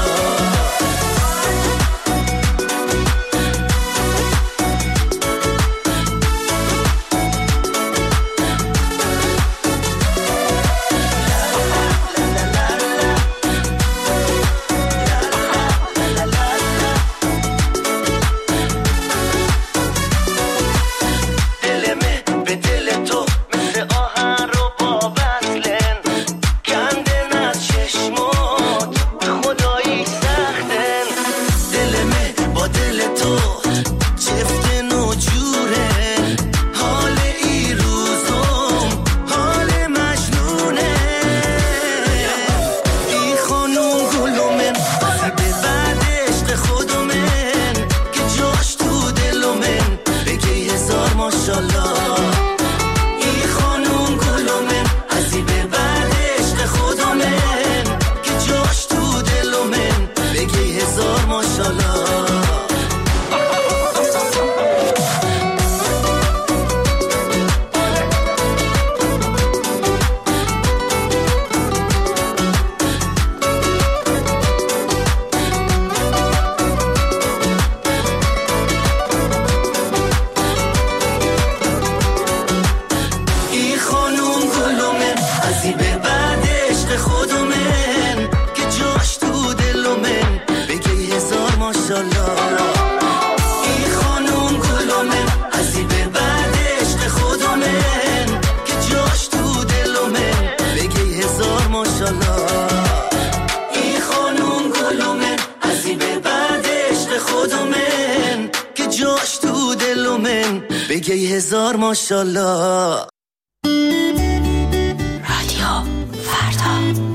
[SPEAKER 7] ماشالله. این خانوم گلومن از این به بعد عشق خودمن که جاش تو دلومن بگه 1000 ماشالله.
[SPEAKER 5] رادیو فردا.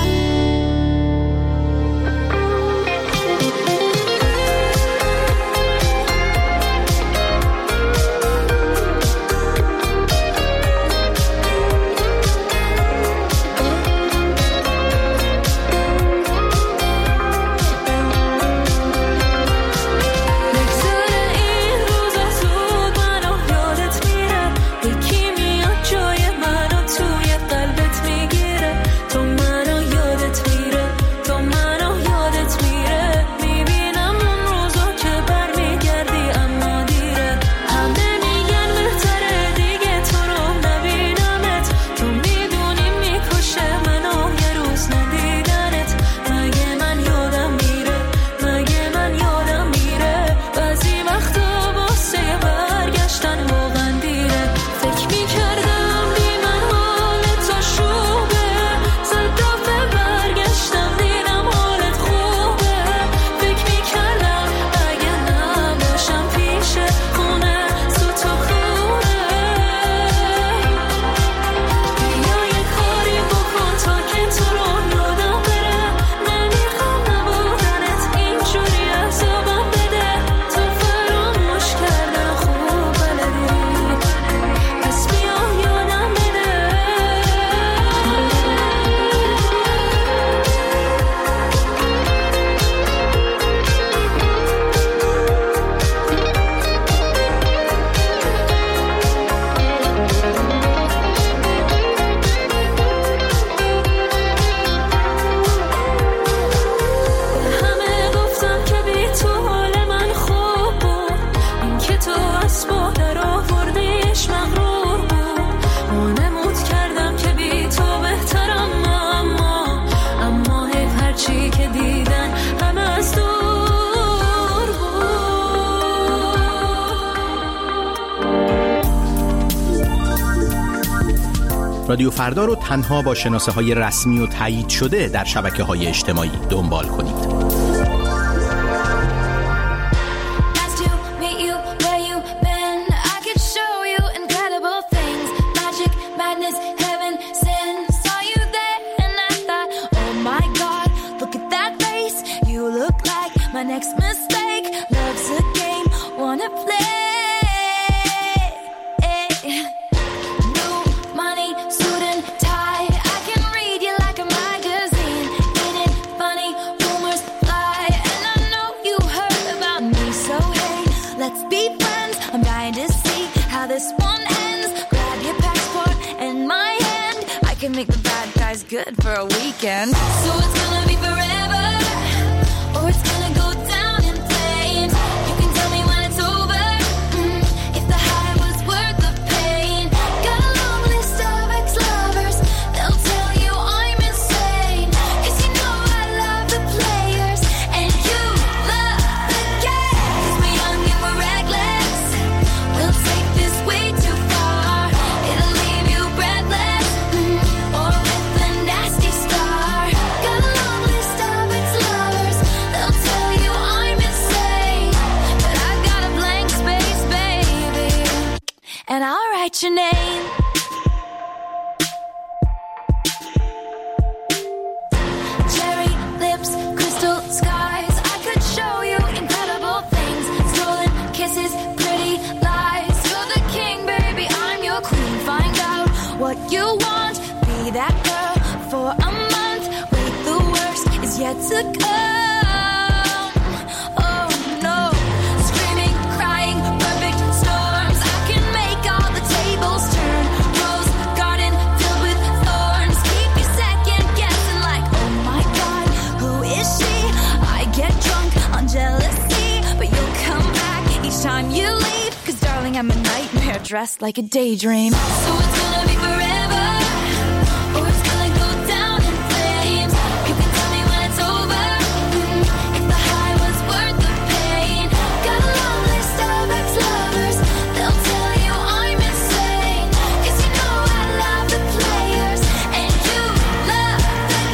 [SPEAKER 11] رادیو فردا رو تنها با شناسه‌های رسمی و تایید شده در شبکه‌های اجتماعی دنبال کنید.
[SPEAKER 5] Good for a weekend. So it's gonna be forever, or it's gonna go down in flames. You can tell me when it's over, if the high was worth the pain. Got a long list of ex-lovers, they'll tell you I'm insane. 'Cause you know I love the players, and you love the game. 'Cause we're young and we're reckless, we'll take this way too far. It'll leave you breathless, or nasty star. Got a long list of ex-lovers, they'll tell you I'm insane. But I've got a blank space, baby, and I'll write your name. Cherry lips, crystal skies, I could show you incredible things. Stolen kisses, pretty lies. You're the king, baby, I'm your queen. Find out what you want, be that girl for a month. Wait, the worst is yet to come. Oh no, screaming, crying, perfect storms. I can make all the tables turn. Rose garden filled with thorns. Keep you second guessing like, oh my god, who is she? I get drunk on jealousy, but you'll come back each time you leave. 'Cause darling, I'm a nightmare dressed like a daydream. So it's gonna be forever, or it's gonna go down in flames. You can tell me when it's over, if the high was worth the pain. Got a long list of ex-lovers, they'll tell you I'm insane. 'Cause you know I love the players, and you love the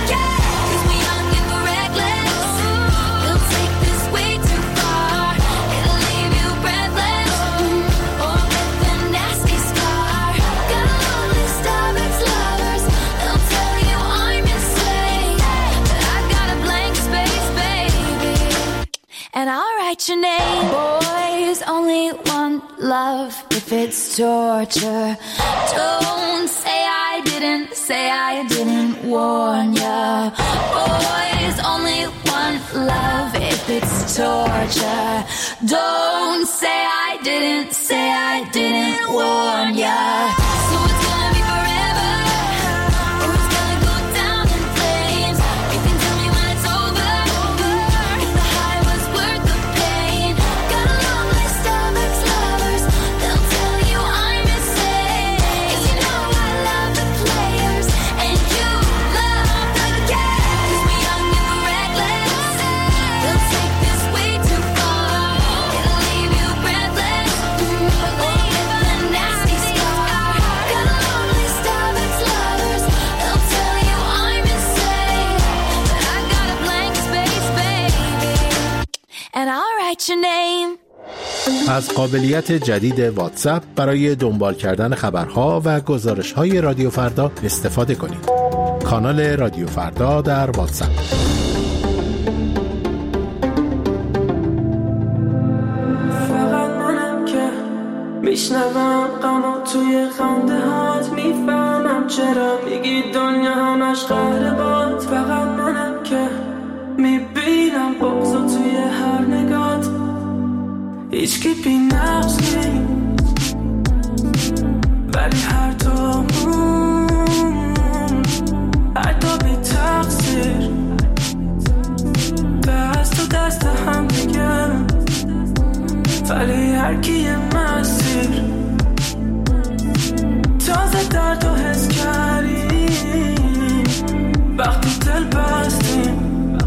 [SPEAKER 5] write your name. Boys only want love if it's torture. Don't say I didn't warn ya. Boys only want love if it's torture. Don't say I didn't warn ya. So it's gonna be forever, or it's gonna go down in flames. You can tell me when it's over, if the high was worth the pain. Got a long list of ex-lovers, they'll tell you I'm insane. 'Cause you know I love the players, and you love the game. 'Cause we're young and we're reckless, they'll take this way too far. It'll leave you breathless, or leave a nasty scar. Got a long list of ex-lovers, they'll tell you I'm insane. But I got a blank space, baby, and I'll write your name.
[SPEAKER 10] از قابلیت جدید واتساپ برای دنبال کردن خبرها و گزارش‌های رادیو فردا استفاده کنید. کانال رادیو فردا در واتساپ.
[SPEAKER 7] فقط منم که میشنوم غمو توی خنده هات، میفهمم چرا میگی دنیا همش قهر باد. فقط منم که میبینم بغضو توی هر نگات، هیچکی بی نقص نیست ولی هر دومون حتی بی تقصیر دست تو دست هم دیگه، ولی هر کی یه مسیر. تازه درد و حس کردیم وقتی دل بستیم،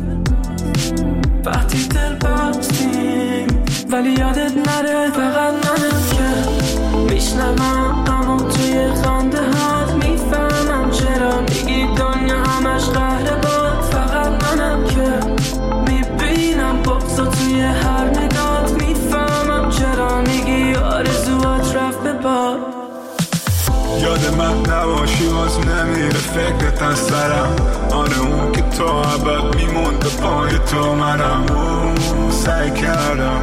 [SPEAKER 7] وقتی دل بستیم. ولی یادت نره فقط منم که میشنوم غمو توی خنده هات، میفهمم چرا میگی دنیا همش قهر باد. فقط منم که میبینم بغضو توی هر نگات، میفهمم چرا میگی آرزوات رفت به باد.
[SPEAKER 12] یاد من نباشی باز نمیره فکرت از سرم، آره اون که تو ابد میمونده پای تو منم. سعی کردم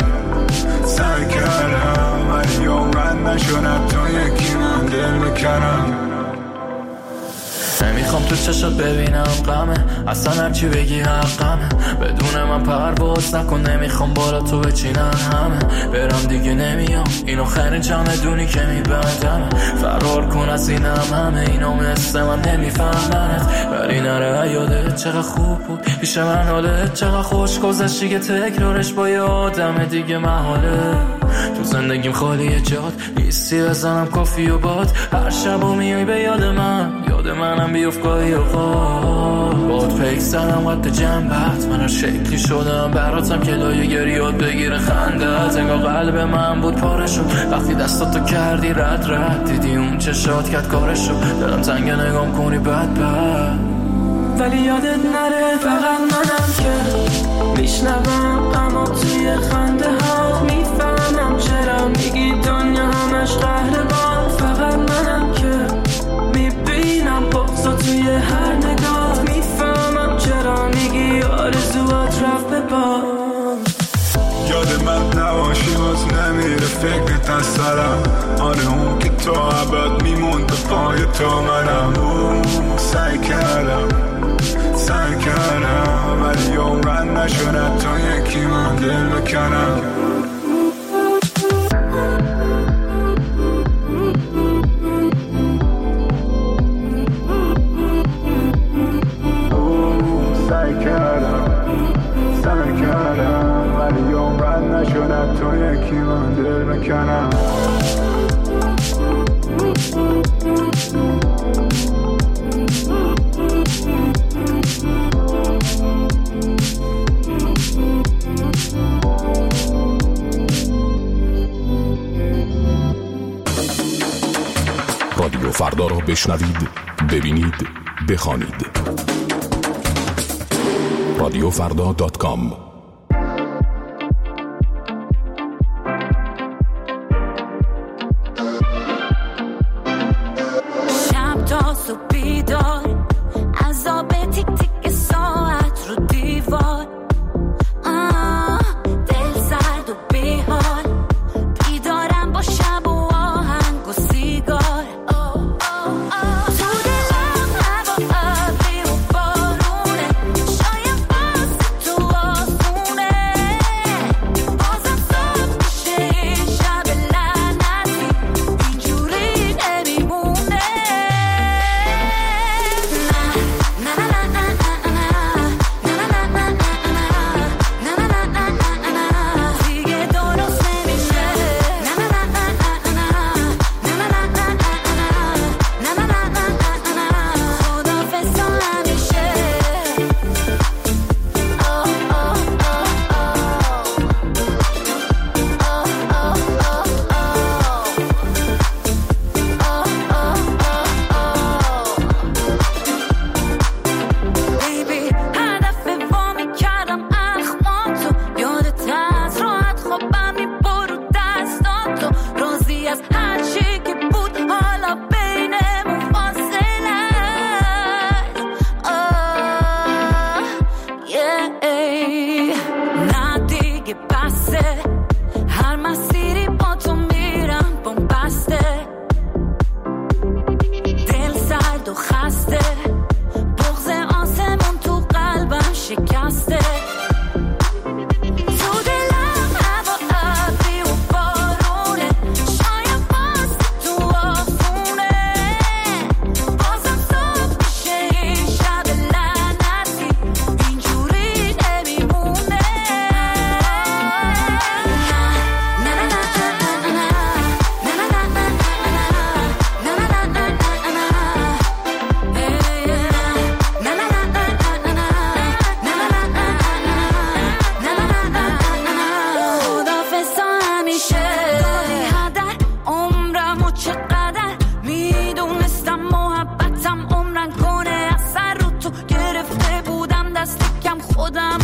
[SPEAKER 12] ولی عمرن نشدم تو یکی من دل بکنم.
[SPEAKER 7] نمیخوام تو چشات ببینم غمه، اصلا هرچی بگی حقمه. بدون من پرواز نکن، نمیخوام بالا تو بچینن همه. برم دیگه نمیام، اینو خیلی جمع دونی که میبندم. فرار کن از اینم همه، اینو مثل من نمیفهمنت. ولی نره یادت چقدر خوب بود پیش من، حالت چقدر خوش گذشتی که تکرارش با یه آدم دیگه محاله. تو زندگیم خالی جات نیستی، بزنم کافی و باد. هر شب و میای به یاد منم بیفت گاهی اوقات. باد پیک زدم قد جنبت، من هر شکلی شدم براتم که لایه گریات بگیره خندت. انگار قلب من بود پاره شد وقتی دستاتو کردی رد دیدی اون چشات کرد کارشو. دلم تنگ نگام کنی بد ولی یادت نره فقط منم که میشنوم غمو توی خنده هات، میفهمم چرا میگی دنیا همش قهر باد. فقط منم که میبینم بغضو توی هر نگات، میفهمم چرا میگی آرزوات رفت به باد.
[SPEAKER 12] یاد من نباشی باز نمیره فکرت از سرم، آره اون که تو ابد میمونده پای تو منم. سعی کردم ولی عمرن نشدم تو یکی من دل بکنم. سعی کردم ولی عمرن نشدم تو یکی من دل بکنم.
[SPEAKER 13] رادیو فردا را بشنوید، ببینید، بخوانید. رادیوفردا.com.
[SPEAKER 5] شب تا صبح بیدار، عذاب تیک تیک ساعت رو دیوار. دل مسته تو دلم هوا ابری و بارونه شاید باز تو آخونه بازم صبح میشه این شب لعنتی اینجوری نمیمونه خودم